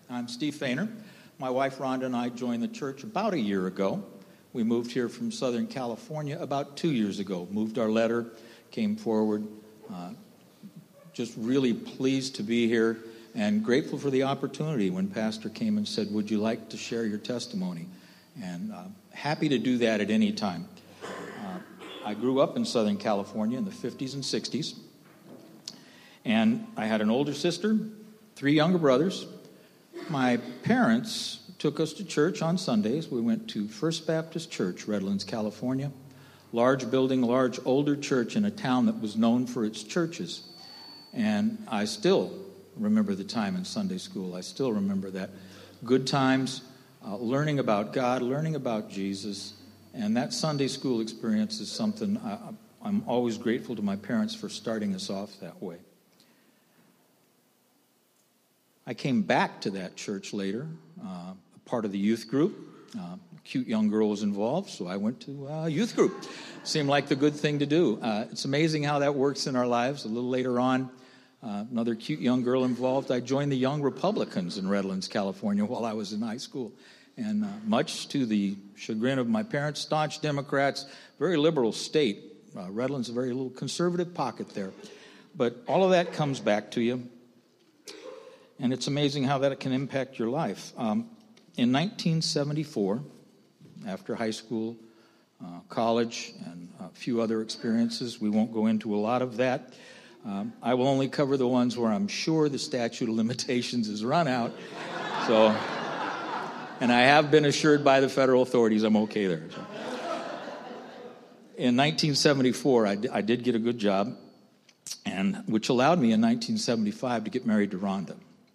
I'm Steve Fainer. My wife Rhonda and I joined the church about a year ago. We moved here from Southern California about 2 years ago. Moved our letter, came forward. Just really pleased to be here and grateful for the opportunity when Pastor came and said, would you like to share your testimony? And happy to do that at any time. I grew up in Southern California in the 50s and 60s. And I had an older sister, 3 younger brothers. My parents took us to church on Sundays. We went to First Baptist Church, Redlands, California. Large building, large older church in a town that was known for its churches. And I still remember the time in Sunday school. I still remember that. Good times, learning about God, learning about Jesus. And that Sunday school experience is something I'm always grateful to my parents for starting us off that way. I came back to that church later, a part of the youth group. A cute young girl was involved, so I went to a youth group. Seemed like the good thing to do. It's amazing how that works in our lives. A little later on, another cute young girl involved. I joined the Young Republicans in Redlands, California while I was in high school. And much to the chagrin of my parents, staunch Democrats, very liberal state. Redlands, a very little conservative pocket there. But all of that comes back to you. And it's amazing how that can impact your life. In 1974, after high school, college, and a few other experiences, we won't go into a lot of that. I will only cover the ones where I'm sure the statute of limitations is run out. So, and I have been assured by the federal authorities I'm okay there. So. In 1974, I did get a good job, and which allowed me in 1975 to get married to Rhonda.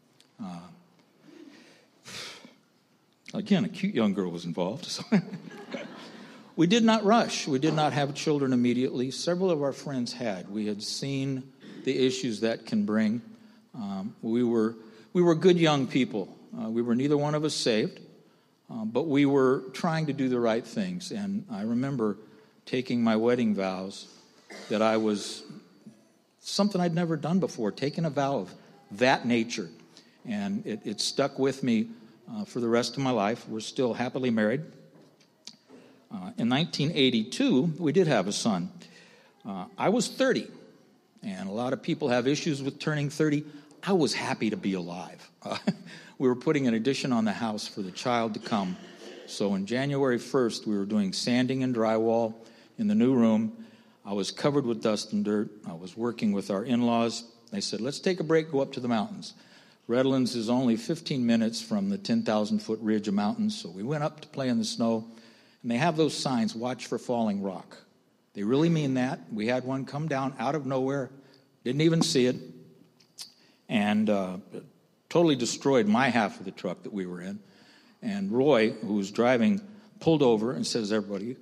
Again, a cute young girl was involved. So we did not rush. We did not have children immediately. Several of our friends had. We had seen the issues that can bring. We were good young people. We were neither one of us saved, but we were trying to do the right things. And I remember taking my wedding vows that I was something I'd never done before, taking a vow of that nature. And it stuck with me for the rest of my life. We're still happily married. In 1982, we did have a son. I was 30, and a lot of people have issues with turning 30. I was happy to be alive. We were putting an addition on the house for the child to come. So on January 1st, we were doing sanding and drywall in the new room. I was covered with dust and dirt. I was working with our in-laws. They said, let's take a break, go up to the mountains. Redlands is only 15 minutes from the 10,000-foot ridge of mountains, so we went up to play in the snow. And they have those signs, watch for falling rock. They really mean that. We had one come down out of nowhere, didn't even see it, and totally destroyed my half of the truck that we were in. And Roy, who was driving, pulled over and says, everybody,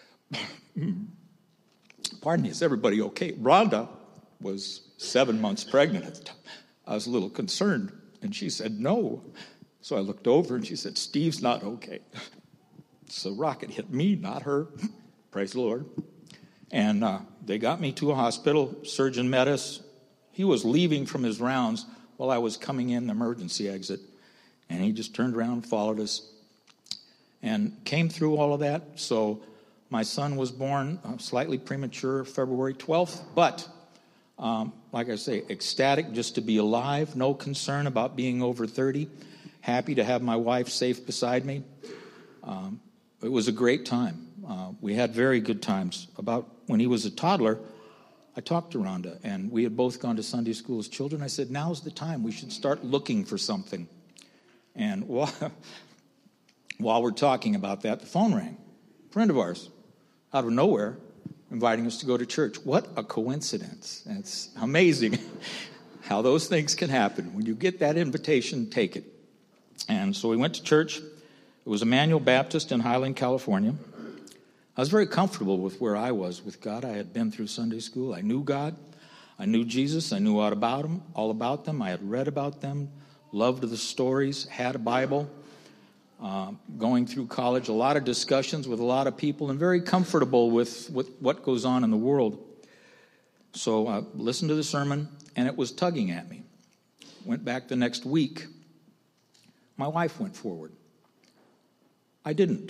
pardon me, is everybody okay? Rhonda was 7 months pregnant at the time. I was a little concerned, and she said, no. So I looked over, and she said, Steve's not okay. So rocket hit me, not her. Praise the Lord. And they got me to a hospital. Surgeon met us. He was leaving from his rounds while I was coming in the emergency exit. And he just turned around and followed us and came through all of that. So my son was born slightly premature, February 12th. But like I say, ecstatic just to be alive, no concern about being over 30, happy to have my wife safe beside me. It was a great time. We had very good times. About when he was a toddler, I talked to Rhonda, and we had both gone to Sunday school as children. I said, now's the time. We should start looking for something. And while we're talking about that, the phone rang. A friend of ours, out of nowhere, inviting us to go to church. What a coincidence. It's amazing how those things can happen. When you get that invitation, take it. And so we went to church. It was Emmanuel Baptist in Highland, California. I was very comfortable with where I was with God. I had been through Sunday school. I knew God. I knew Jesus. I knew all about them. I had read about them, loved the stories, had a Bible. Going through college, a lot of discussions with a lot of people, and very comfortable with what goes on in the world. So I listened to the sermon, and it was tugging at me. Went back the next week, My wife went forward. I didn't.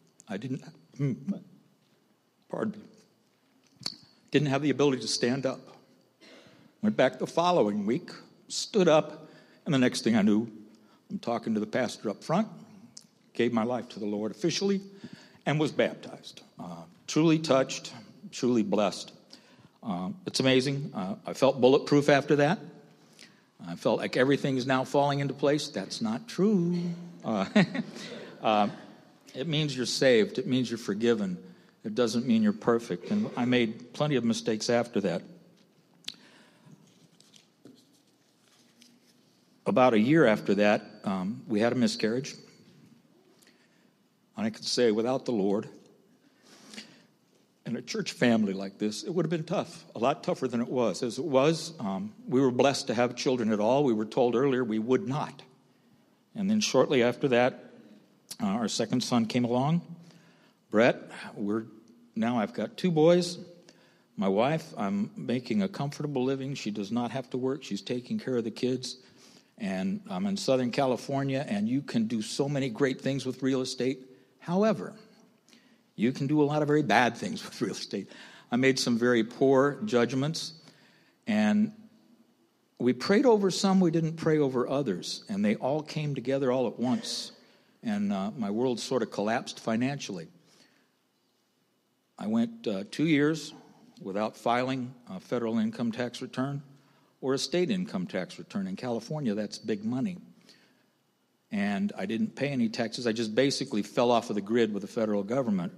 Pardon me. Didn't have the ability to stand up. Went back the following week, stood up, and the next thing I knew, I'm talking to the pastor up front, gave my life to the Lord officially, and was baptized. Truly touched, truly blessed. It's amazing. I felt bulletproof after that. I felt like everything is now falling into place. That's not true. It means you're saved. It means you're forgiven. It doesn't mean you're perfect. And I made plenty of mistakes after that. About a year after that, we had a miscarriage. And I could say, without the Lord, in a church family like this, it would have been tough, a lot tougher than it was. As it was, we were blessed to have children at all. We were told earlier we would not. And then shortly after that, our second son came along, Brett. Now I've got 2 boys. My wife, I'm making a comfortable living. She does not have to work. She's taking care of the kids. And I'm in Southern California, and you can do so many great things with real estate. However, you can do a lot of very bad things with real estate. I made some very poor judgments, and we prayed over some, we didn't pray over others, and they all came together all at once, and my world sort of collapsed financially. I went 2 years without filing a federal income tax return or a state income tax return. In California, that's big money. And I didn't pay any taxes. I just basically fell off of the grid with the federal government.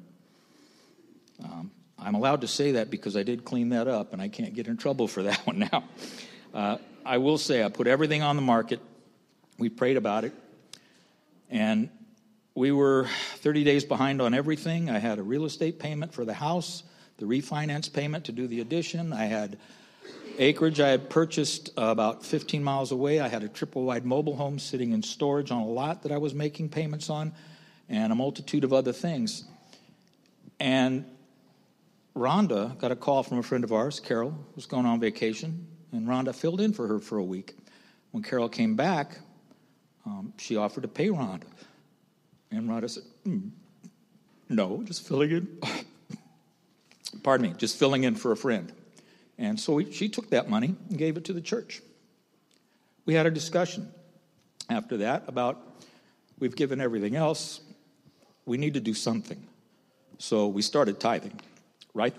I'm allowed to say that because I did clean that up, and I can't get in trouble for that one now. I will say I put everything on the market. We prayed about it. And we were 30 days behind on everything. I had a real estate payment for the house, the refinance payment to do the addition. I had acreage I had purchased about 15 miles away. I had a triple-wide mobile home sitting in storage on a lot that I was making payments on, and a multitude of other things. And Rhonda got a call from a friend of ours, Carol, who was going on vacation, and Rhonda filled in for her for a week. When Carol came back, she offered to pay Rhonda. And Rhonda said, no, just filling in. Pardon me, just filling in for a friend. And so she took that money and gave it to the church. We had a discussion after that about we've given everything else. We need to do something. So we started tithing. Right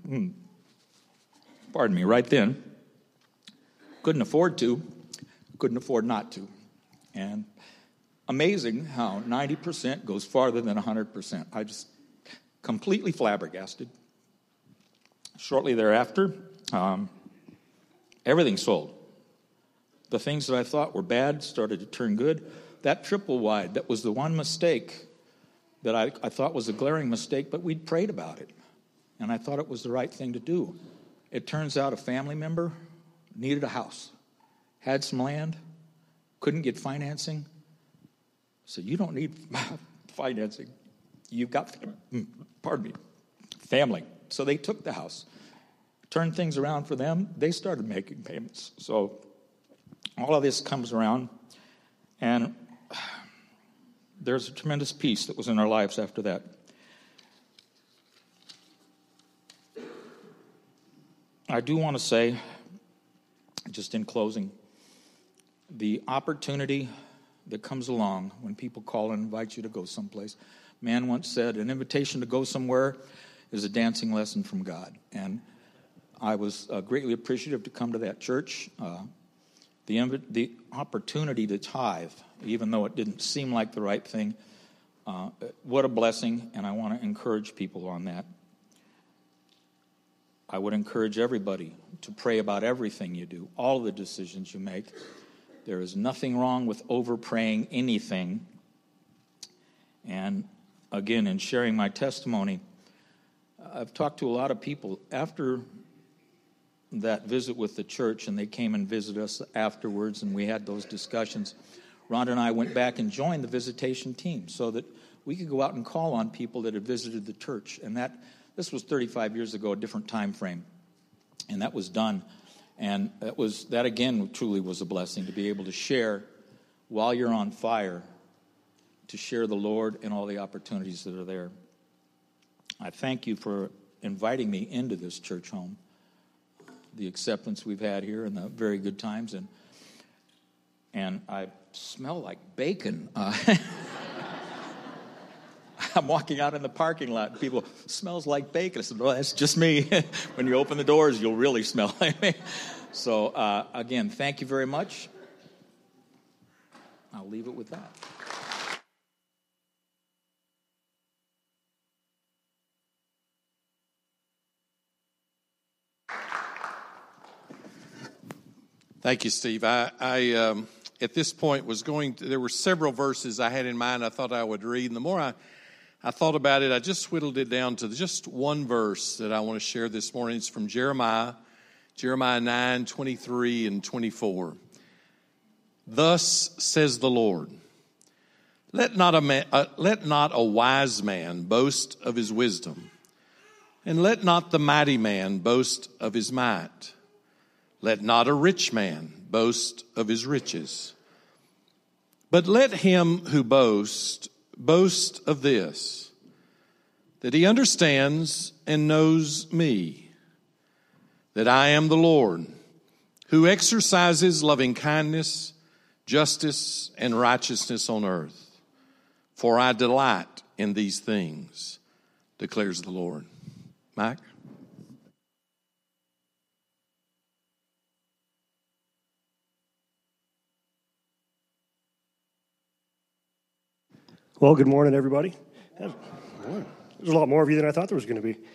then. Couldn't afford to. Couldn't afford not to. And amazing how 90% goes farther than 100%. I just completely flabbergasted. Shortly thereafter, everything sold. The things that I thought were bad started to turn good. That triple wide, that was the one mistake that I thought was a glaring mistake, but we'd prayed about it. And I thought it was the right thing to do. It turns out a family member needed a house, had some land, couldn't get financing. So you don't need financing. You've got, family. So they took the house, turned things around for them. They started making payments. So all of this comes around, and there's a tremendous peace that was in our lives after that. I do want to say, just in closing, the opportunity that comes along when people call and invite you to go someplace. Man once said, an invitation to go somewhere is a dancing lesson from God. And I was greatly appreciative to come to that church. The opportunity to tithe, even though it didn't seem like the right thing, what a blessing, and I want to encourage people on that. I would encourage everybody to pray about everything you do, all the decisions you make. There is nothing wrong with over-praying anything. And again, in sharing my testimony, I've talked to a lot of people after that visit with the church, and they came and visited us afterwards, and we had those discussions. Rhonda and I went back and joined the visitation team so that we could go out and call on people that had visited the church. And this was 35 years ago, a different time frame, and that was done. And that again truly was a blessing to be able to share while you're on fire to share the Lord and all the opportunities that are there. I thank you for inviting me into this church home, the acceptance we've had here and the very good times. And I smell like bacon. I'm walking out in the parking lot, and people, smells like bacon. I said, well, that's just me. When you open the doors, you'll really smell like me. So, again, thank you very much. I'll leave it with that. Thank you, Steve. I at this point there were several verses I had in mind I thought I would read, and the more I thought about it, I just whittled it down to just one verse that I want to share this morning. It's from Jeremiah 9:23 and 24. Thus says the Lord, let not a wise man boast of his wisdom, and let not the mighty man boast of his might. Let not a rich man boast of his riches. But let him who boast of this, that he understands and knows me, that I am the Lord, who exercises loving kindness, justice, and righteousness on earth. For I delight in these things, declares the Lord. Mike? Well, good morning, everybody. There's a lot more of you than I thought there was going to be.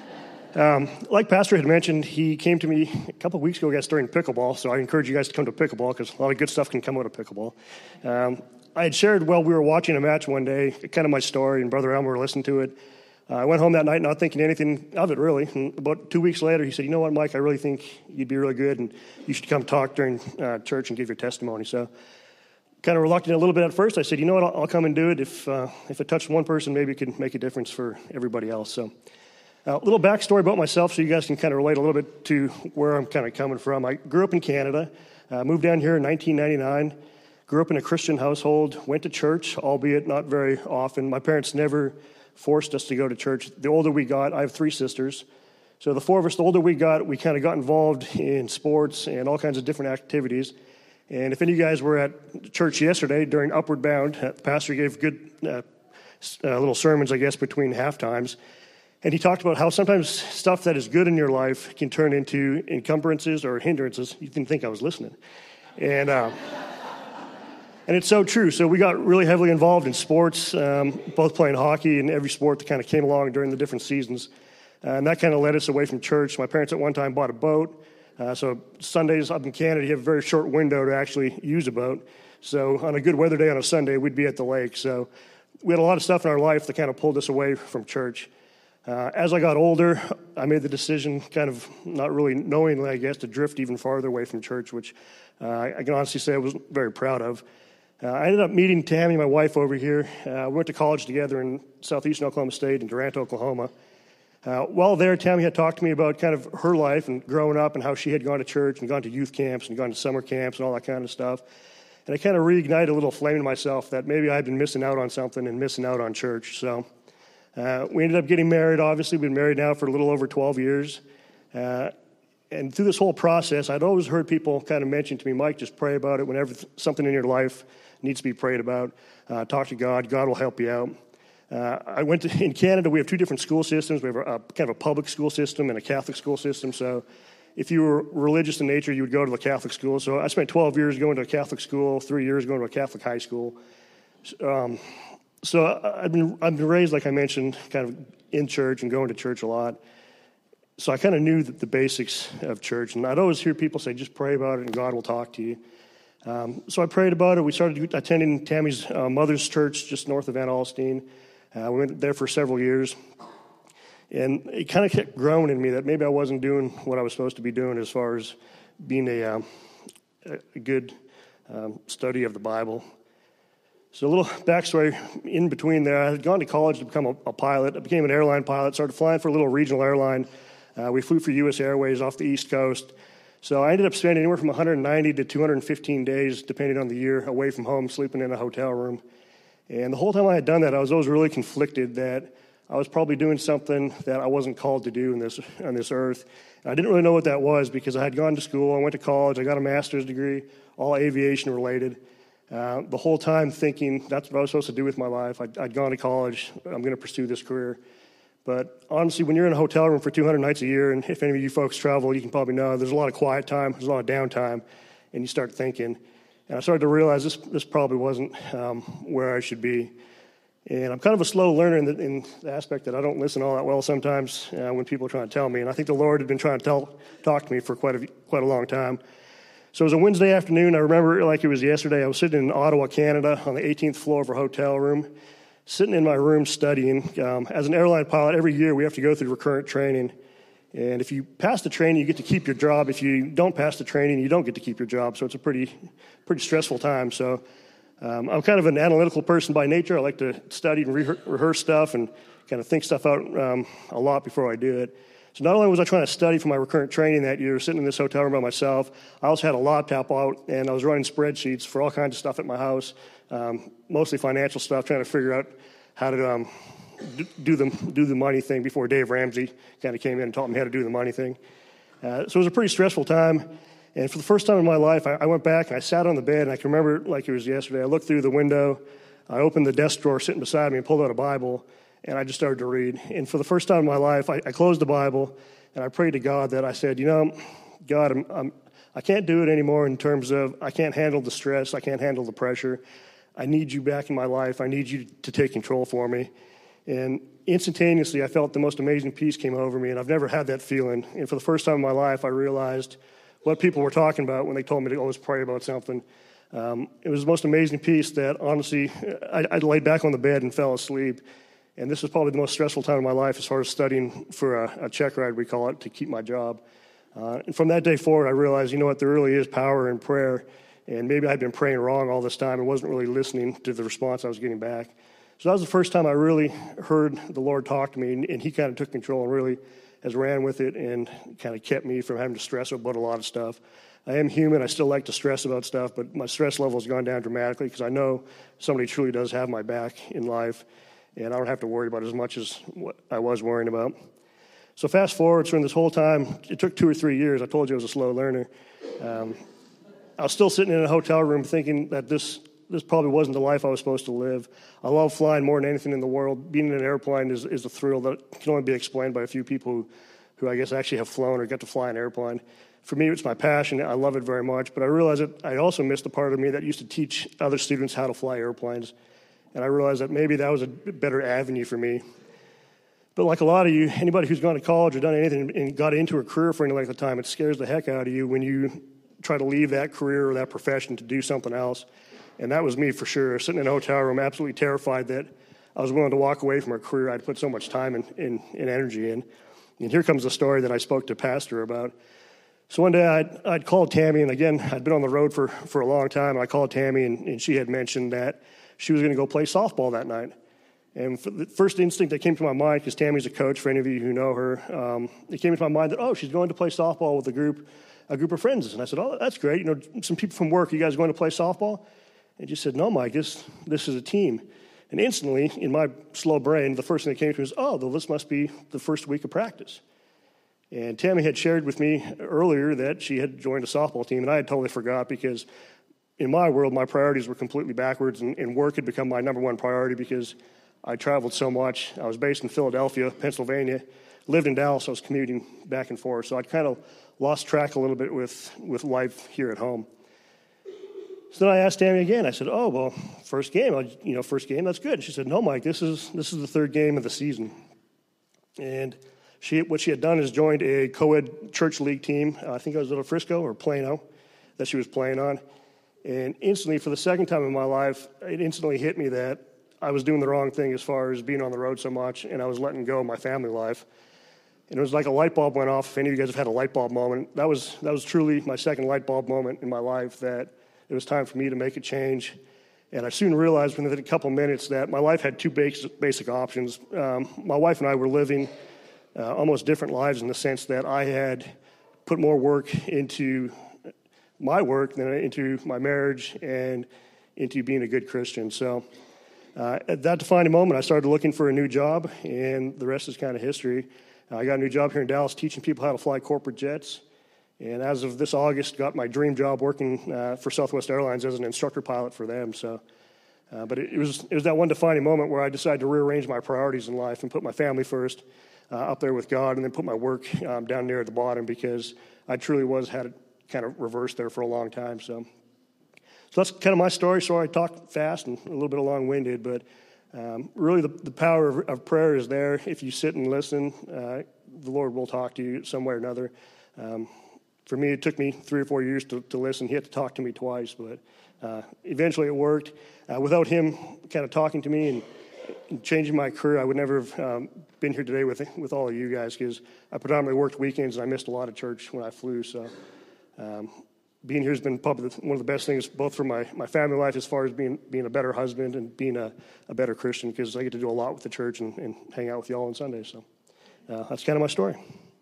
Like Pastor had mentioned, he came to me a couple of weeks ago, I guess, during pickleball, so I encourage you guys to come to pickleball because a lot of good stuff can come out of pickleball. I had shared while we were watching a match one day, kind of my story, and Brother Elmer listened to it. I went home that night not thinking anything of it, really. And about 2 weeks later, he said, you know what, Mike, I really think you'd be really good, and you should come talk during church and give your testimony. So kind of reluctant a little bit at first. I said, you know what, I'll come and do it. If it touched one person, maybe it could make a difference for everybody else. So a little backstory about myself so you guys can kind of relate a little bit to where I'm kind of coming from. I grew up in Canada, moved down here in 1999, grew up in a Christian household, went to church, albeit not very often. My parents never forced us to go to church. The older we got, I have 3 sisters. So the 4 of us, the older we got kind of involved in sports and all kinds of different activities. And if any of you guys were at church yesterday during Upward Bound, the pastor gave good little sermons, I guess, between half times. And he talked about how sometimes stuff that is good in your life can turn into encumbrances or hindrances. You didn't think I was listening. And it's so true. So we got really heavily involved in sports, both playing hockey and every sport that kind of came along during the different seasons. And that kind of led us away from church. My parents at one time bought a boat. So Sundays up in Canada, you have a very short window to actually use a boat. So on a good weather day on a Sunday, we'd be at the lake. So we had a lot of stuff in our life that kind of pulled us away from church. As I got older, I made the decision, kind of not really knowingly, I guess, to drift even farther away from church, which I can honestly say I was very proud of. I ended up meeting Tammy, my wife, over here. We went to college together in southeastern Oklahoma State in Durant, Oklahoma. While there, Tammy had talked to me about kind of her life and growing up and how she had gone to church and gone to youth camps and gone to summer camps and all that kind of stuff. And I kind of reignited a little flame in myself that maybe I had been missing out on something and missing out on church. So we ended up getting married. Obviously, we've been married now for a little over 12 years. And through this whole process, I'd always heard people kind of mention to me, Mike, just pray about it. Whenever something in your life needs to be prayed about, talk to God. God will help you out. In Canada, we have 2 different school systems. We have kind of a public school system and a Catholic school system. So if you were religious in nature, you would go to the Catholic school. So I spent 12 years going to a Catholic school, 3 years going to a Catholic high school. So I've been raised, like I mentioned, kind of in church and going to church a lot. So I kind of knew the basics of church. And I'd always hear people say, just pray about it and God will talk to you. So I prayed about it. We started attending Tammy's mother's church just north of Van Alstyne. We went there for several years, and it kind of kept growing in me that maybe I wasn't doing what I was supposed to be doing as far as being a good study of the Bible. So a little backstory in between there. I had gone to college to become a pilot. I became an airline pilot, started flying for a little regional airline. We flew for U.S. Airways off the East Coast. So I ended up spending anywhere from 190 to 215 days, depending on the year, away from home, sleeping in a hotel room. And the whole time I had done that, I was always really conflicted that I was probably doing something that I wasn't called to do on this earth. And I didn't really know what that was because I had gone to school, I went to college, I got a master's degree, all aviation related. The whole time thinking that's what I was supposed to do with my life. I'd gone to college, I'm going to pursue this career. But honestly, when you're in a hotel room for 200 nights a year, and if any of you folks travel, you can probably know there's a lot of quiet time, there's a lot of downtime, and you start thinking. And I started to realize this probably wasn't where I should be. And I'm kind of a slow learner in the aspect that I don't listen all that well sometimes when people are trying to tell me. And I think the Lord had been trying to talk to me for quite a long time. So it was a Wednesday afternoon. I remember it like it was yesterday. I was sitting in Ottawa, Canada, on the 18th floor of a hotel room, sitting in my room studying. As an airline pilot, every year we have to go through recurrent training. And if you pass the training, you get to keep your job. If you don't pass the training, you don't get to keep your job. So it's a pretty stressful time. So I'm kind of an analytical person by nature. I like to study and rehearse stuff and kind of think stuff out a lot before I do it. So not only was I trying to study for my recurrent training that year, sitting in this hotel room by myself, I also had a laptop out, and I was running spreadsheets for all kinds of stuff at my house, mostly financial stuff, trying to figure out how to do the money thing before Dave Ramsey kind of came in and taught me how to do the money thing. So it was a pretty stressful time. And for the first time in my life, I went back and I sat on the bed, and I can remember it like it was yesterday. I looked through the window, I opened the desk drawer sitting beside me and pulled out a Bible, and I just started to read. And for the first time in my life, I closed the Bible, and I prayed to God that I said, God, I can't do it anymore in terms of I can't handle the stress, I can't handle the pressure. I need you back in my life. I need you to take control for me. And instantaneously, I felt the most amazing peace came over me, and I've never had that feeling. And for the first time in my life, I realized what people were talking about when they told me to always pray about something. It was the most amazing peace that, honestly, I laid back on the bed and fell asleep. And this was probably the most stressful time of my life as far as studying for a check ride, we call it, to keep my job. And from that day forward, I realized, there really is power in prayer. And maybe I'd been praying wrong all this time and wasn't really listening to the response I was getting back. So that was the first time I really heard the Lord talk to me, and he kind of took control and really has ran with it and kind of kept me from having to stress about a lot of stuff. I am human. I still like to stress about stuff, but my stress level has gone down dramatically because I know somebody truly does have my back in life, and I don't have to worry about as much as what I was worrying about. So fast forward, during this whole time, it took 2 or 3 years. I told you I was a slow learner. I was still sitting in a hotel room thinking that this probably wasn't the life I was supposed to live. I love flying more than anything in the world. Being in an airplane is a thrill that can only be explained by a few people who I guess actually have flown or got to fly an airplane. For me, it's my passion. I love it very much. But I realized that I also missed the part of me that used to teach other students how to fly airplanes. And I realized that maybe that was a better avenue for me. But like a lot of you, anybody who's gone to college or done anything and got into a career for any length of time, it scares the heck out of you when you try to leave that career or that profession to do something else. And that was me for sure, sitting in a hotel room, absolutely terrified that I was willing to walk away from a career I'd put so much time and energy in. And here comes the story that I spoke to Pastor about. So one day I'd called Tammy, and again, I'd been on the road for a long time. I called Tammy, and she had mentioned that she was going to go play softball that night. And the first instinct that came to my mind, because Tammy's a coach, for any of you who know her, it came into my mind that, she's going to play softball with a group of friends. And I said, that's great. Some people from work, you guys going to play softball? And she said, no, Mike, this is a team. And instantly, in my slow brain, the first thing that came to me was, this must be the first week of practice. And Tammy had shared with me earlier that she had joined a softball team, and I had totally forgot because in my world, my priorities were completely backwards, and work had become my number one priority because I traveled so much. I was based in Philadelphia, Pennsylvania, lived in Dallas. I was commuting back and forth, so I'd kind of lost track a little bit with life here at home. So then I asked Tammy again. I said, first game, that's good. She said, no, Mike, this is the third game of the season. And what she had done is joined a co-ed church league team. I think it was at Frisco or Plano that she was playing on. And instantly, for the second time in my life, it instantly hit me that I was doing the wrong thing as far as being on the road so much, and I was letting go of my family life. And it was like a light bulb went off. If any of you guys have had a light bulb moment, that was truly my second light bulb moment in my life, that it was time for me to make a change. And I soon realized within a couple minutes that my life had two basic options. My wife and I were living almost different lives in the sense that I had put more work into my work than into my marriage and into being a good Christian. So at that defining moment, I started looking for a new job, and the rest is kind of history. I got a new job here in Dallas teaching people how to fly corporate jets. And as of this August, got my dream job working for Southwest Airlines as an instructor pilot for them. So, but it was that one defining moment where I decided to rearrange my priorities in life and put my family first, up there with God, and then put my work down near at the bottom, because I truly had it kind of reversed there for a long time. So that's kind of my story. Sorry I talked fast and a little bit long-winded, but really the power of prayer is there. If you sit and listen, the Lord will talk to you some way or another. For me, it took me 3 or 4 years to listen. He had to talk to me twice, but eventually it worked. Without him kind of talking to me and changing my career, I would never have been here today with all of you guys, because I predominantly worked weekends and I missed a lot of church when I flew. So being here has been probably one of the best things, both for my family life, as far as being a better husband and being a better Christian, because I get to do a lot with the church and hang out with you all on Sundays. So that's kind of my story.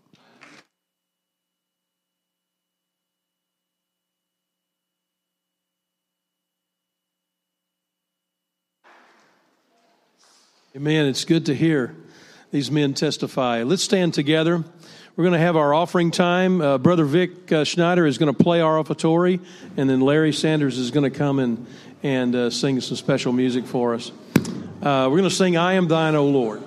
Amen. It's good to hear these men testify. Let's stand together. We're going to have our offering time. Brother Vic Schneider is going to play our offertory, and then Larry Sanders is going to come and sing some special music for us. We're going to sing "I Am Thine, O Lord."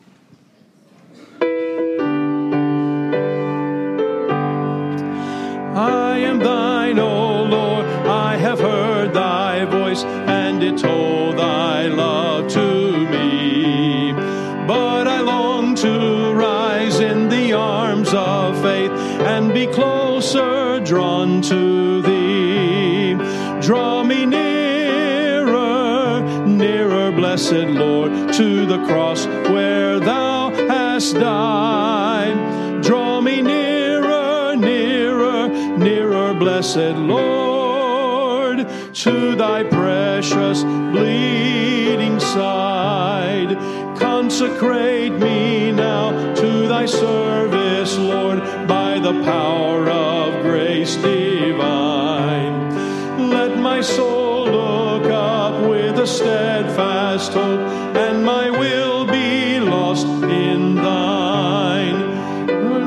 I am thine, O Lord, I have heard thy voice, and it told thy love to me. But I long to rise in the arms of faith and be closer drawn to thee. Draw me nearer, nearer, blessed Lord, to the cross where thou hast died. Draw me nearer, nearer, nearer, blessed Lord, to thy precious bleeding side. Consecrate me now to thy service, Lord, by the power of grace divine. Let my soul look up with a steadfast hope, and my will be lost in thine.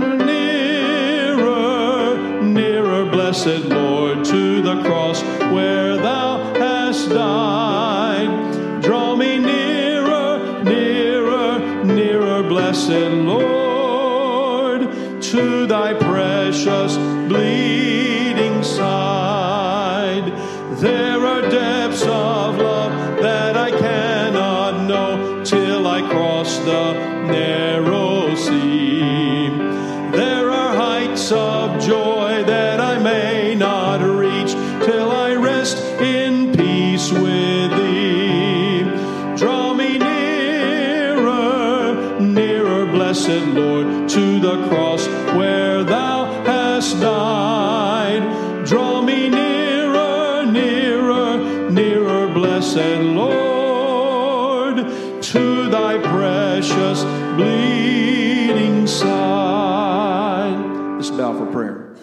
Nearer, nearer, blessed Lord, to the cross where thou hast died. Draw me nearer, nearer, nearer, blessed Lord, to thy precious bleeding side. There are depths of love that I cannot know till I cross the narrow sea. There are heights of joy that I may not reach till I rest in peace with thee. Draw me nearer, nearer, blessed Lord, to the cross where thou hast died. Draw me nearer, nearer, nearer, blessed Lord, to thy precious bleeding side. Let's bow for prayer.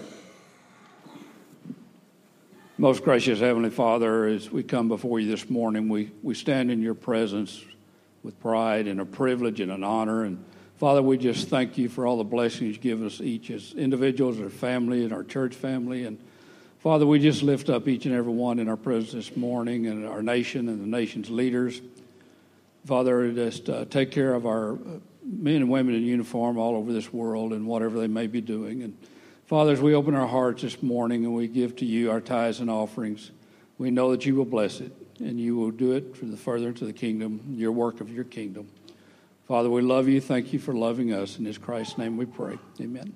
Most gracious Heavenly Father, as we come before you this morning, we stand in your presence with pride and a privilege and an honor. And Father, we just thank you for all the blessings you give us each as individuals, our family, and our church family. And Father, we just lift up each and every one in our presence this morning, and our nation and the nation's leaders. Father, just take care of our men and women in uniform all over this world and whatever they may be doing. And Father, as we open our hearts this morning and we give to you our tithes and offerings, we know that you will bless it, and you will do it for the furtherance of the kingdom, your work of your kingdom. Father, we love you. Thank you for loving us. In his Christ's name we pray. Amen.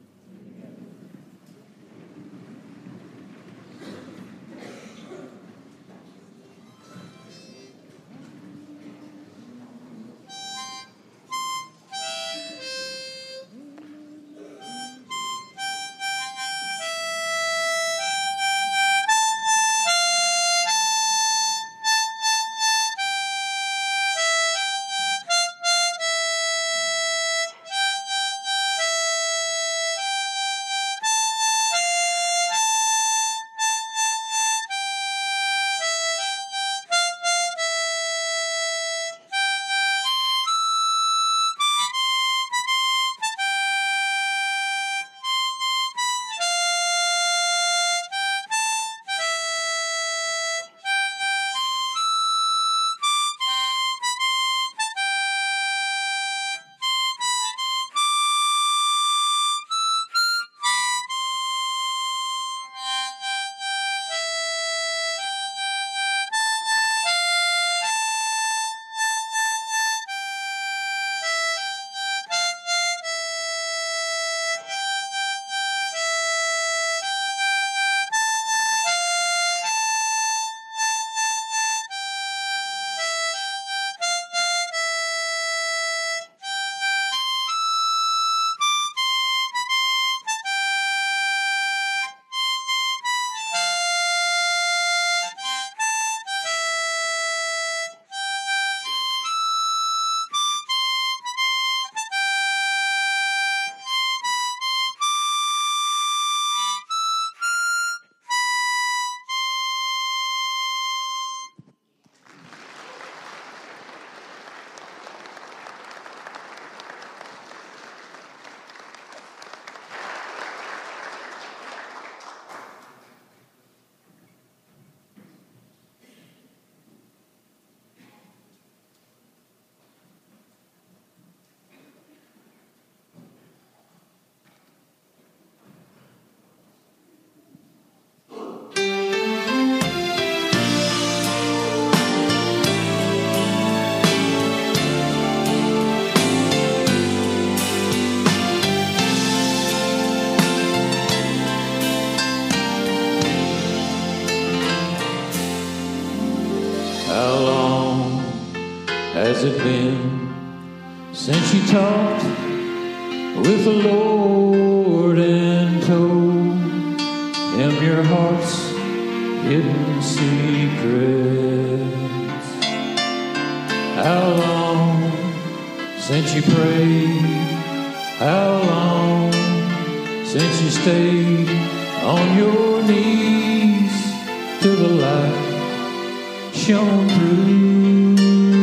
has it been since you talked with the Lord and told Him your heart's hidden secrets? How long since you prayed? How long since you stayed on your knees till the light shone through?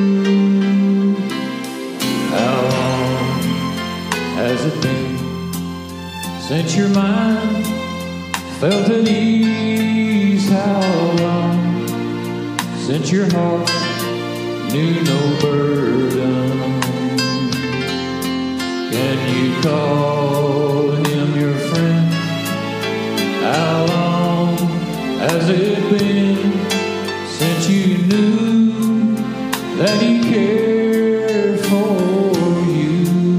How long has it been since your mind felt at ease? How long since your heart knew no burden? Can you call Him your friend? How long has it been since you knew that He cared for you?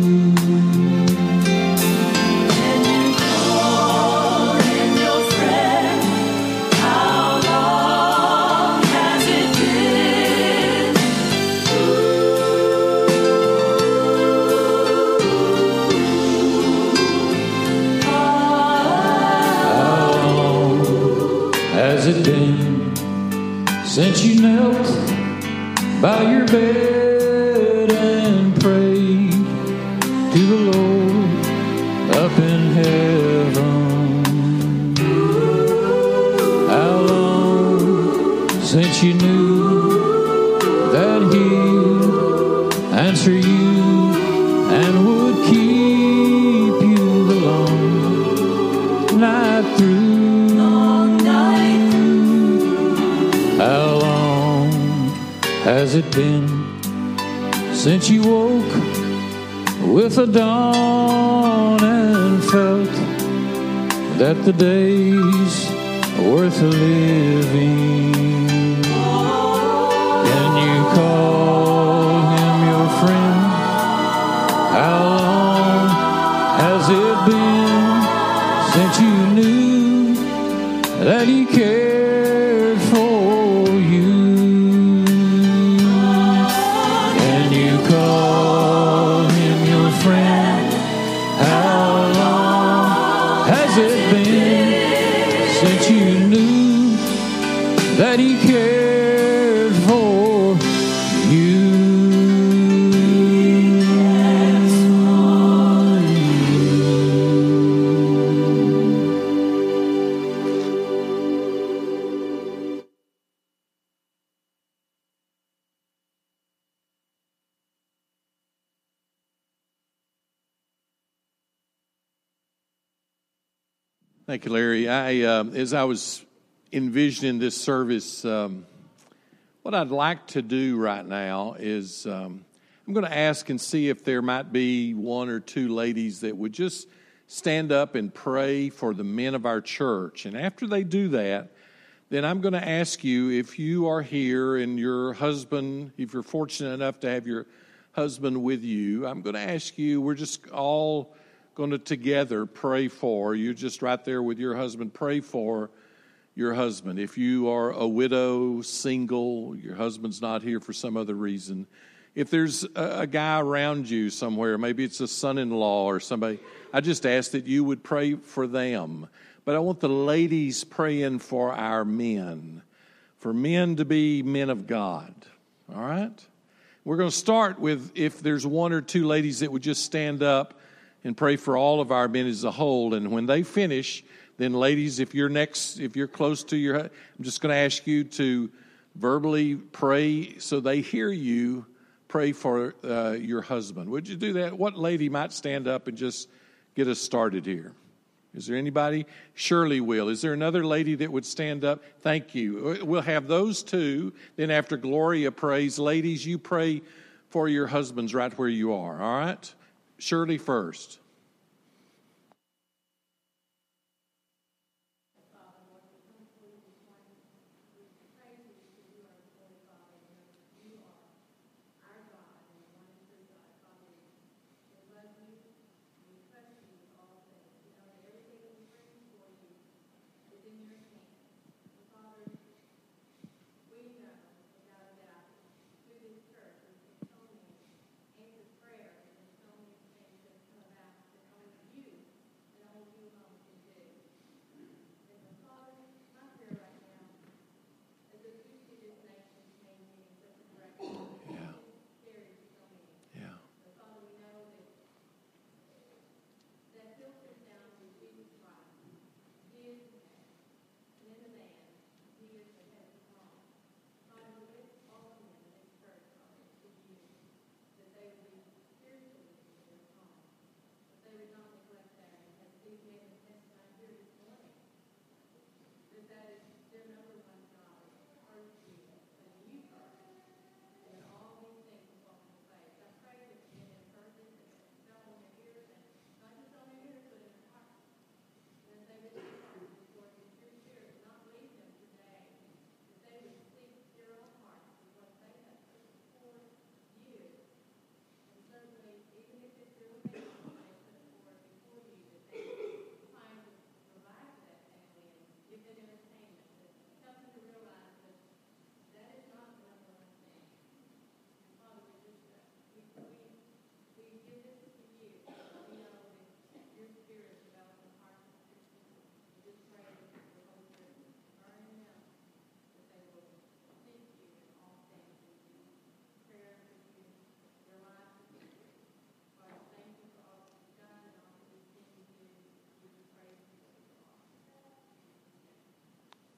Can you call Him your friend? How long has it been? Has it been since you knelt by your bed and prayed to the Lord up in heaven? How long since you knew that He'd answer you and would keep you the long night through? How long has it been since you woke with the dawn and felt that the day's worth living? Can you call Him your friend? How long has it been since you knew that He cared for you? Can you call Him your friend? How long has it been since you knew that He cared for you? Thank you, Larry. As I was envisioning this service, what I'd like to do right now is I'm going to ask and see if there might be one or two ladies that would just stand up and pray for the men of our church. And after they do that, then I'm going to ask you, if you are here and your husband, if you're fortunate enough to have your husband with you, I'm going to ask you, we're just all going to together pray for you, just right there with your husband, pray for your husband. If you are a widow, single, your husband's not here for some other reason, if there's a guy around you somewhere, maybe it's a son-in-law or somebody, I just ask that you would pray for them. But I want the ladies praying for our men, for men to be men of God, all right? We're going to start with, if there's one or two ladies that would just stand up and pray for all of our men as a whole. And when they finish, then ladies, if you're close to your, I'm just going to ask you to verbally pray so they hear you pray for your husband. Would you do that? What lady might stand up and just get us started here? Is there anybody? Shirley will. Is there another lady that would stand up? Thank you. We'll have those two. Then after Gloria prays, ladies, you pray for your husbands right where you are, all right? Shirley first.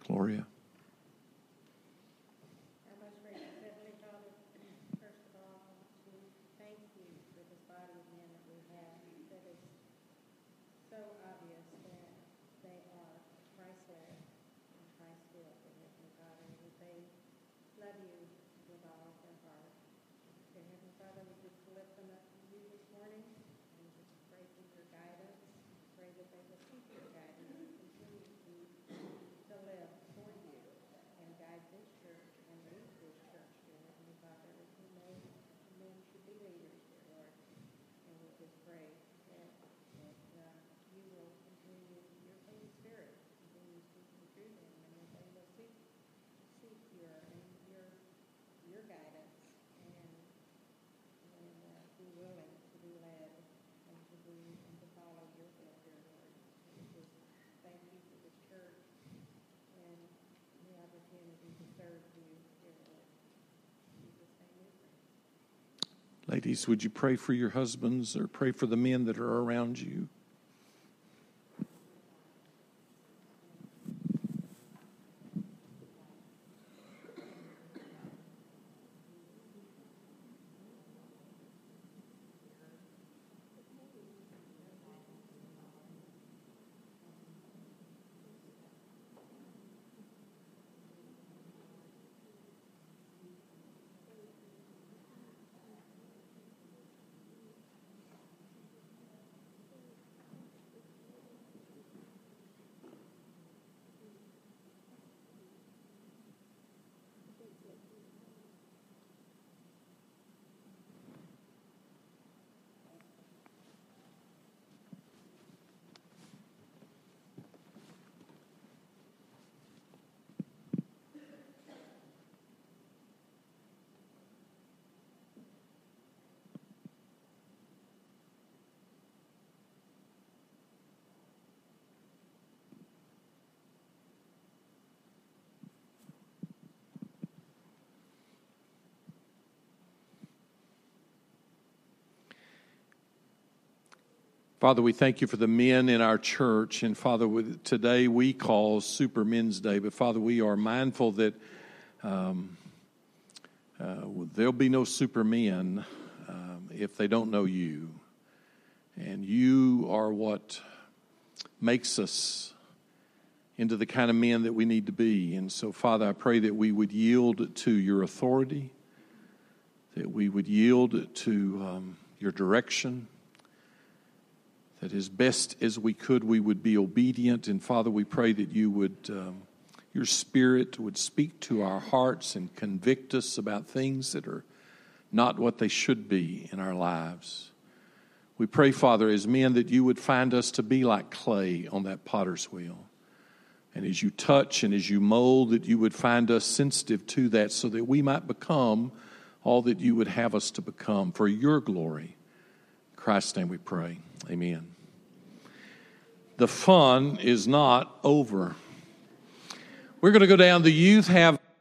Gloria. Our most gracious Heavenly Father, first of all, I want to thank you for this body of men that we have. That is so obvious that they are Christ-led and Christ-filled, Heavenly Father, and that they love you with all of their heart. Dear Heavenly Father, we just lift them up to you this morning and just pray for your guidance. Pray that they will seek your guidance and continue to live for you and guide this church and lead this church, dear Heavenly Father, as we know men should be leaders, dear Lord. And we just pray that you will continue, your Holy Spirit continue speaking through them, and that they will seek your guidance and be willing to be led and to follow your will, dear Lord. We just thank you for this church and the opportunity to serve you, dear Lord. In Jesus' name we pray. Ladies, would you pray for your husbands or pray for the men that are around you? Father, we thank you for the men in our church. And Father, today we call Super Men's Day. But Father, we are mindful that there'll be no super men if they don't know you. And you are what makes us into the kind of men that we need to be. And so, Father, I pray that we would yield to your authority, that we would yield to your direction, that as best as we could, we would be obedient. And Father, we pray that you would, your Spirit would speak to our hearts and convict us about things that are not what they should be in our lives. We pray, Father, as men, that you would find us to be like clay on that potter's wheel. And as you touch and as you mold, that you would find us sensitive to that so that we might become all that you would have us to become for your glory. In Christ's name we pray. Amen. The fun is not over. We're going to go down. The youth have